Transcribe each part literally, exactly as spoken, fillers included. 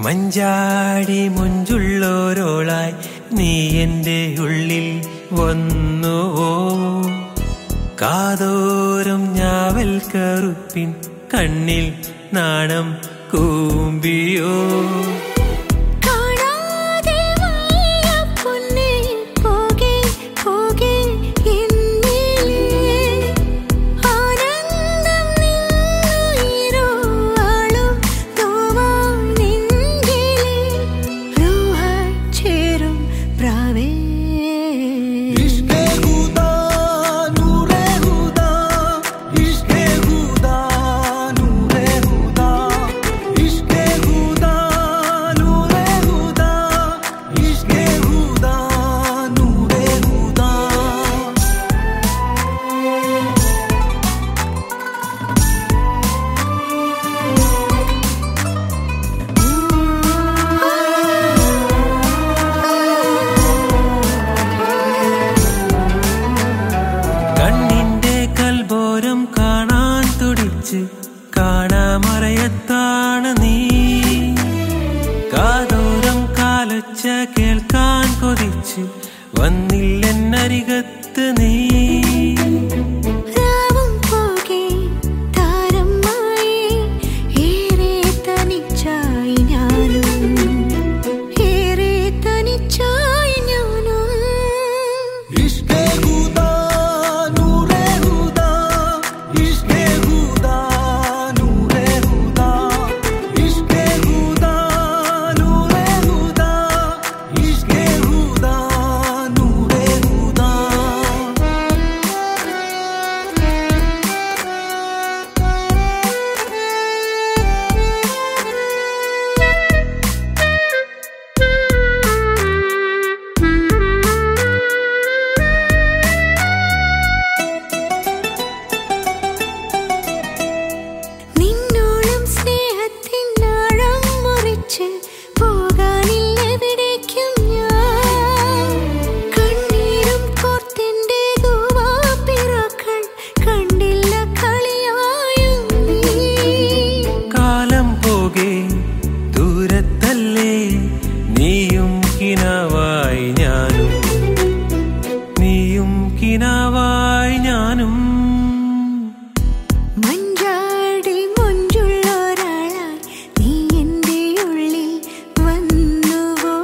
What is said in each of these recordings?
മഞ്ചാടി മുഞ്ചുള്ളോരോളായി നീ എൻ്റെ ഉള്ളിൽ വന്നുവോ കാതോരം ഞാവൽ കറുപ്പിൻ കണ്ണിൽ നാണം കൂമ്പിയോ കാണാമറയത്താണ് നീ കാതോരം കാലൊച്ച കേൾക്കാൻ കൊതിച്ച് വന്നില്ലെന്നരികത്ത് നീ നീയും കിനാവായി ഞാനും നീയും കിനാവായി ഞാനും മഞ്ചാടി മുഞ്ചുള്ളൊരാളായി നീ എൻ്റെ ഉള്ളിൽ വന്നുവോ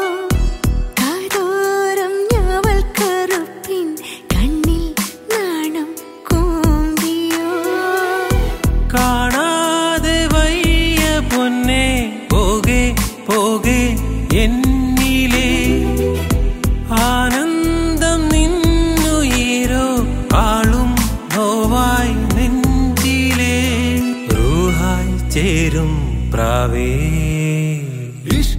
കാതോരം ഞാവൽ കറുപ്പിൻ കണ്ണിൽ നാണം കൂമ്പിയോ കാണാതെ വയ്യ പൊന്നെ പോകെ പോകെ എന്നിലേ ആനന്ദം നിന്നുയരോ ആളും നോവായി നെഞ്ചിലേ റൂഹായി ചേരും പ്രാവേ.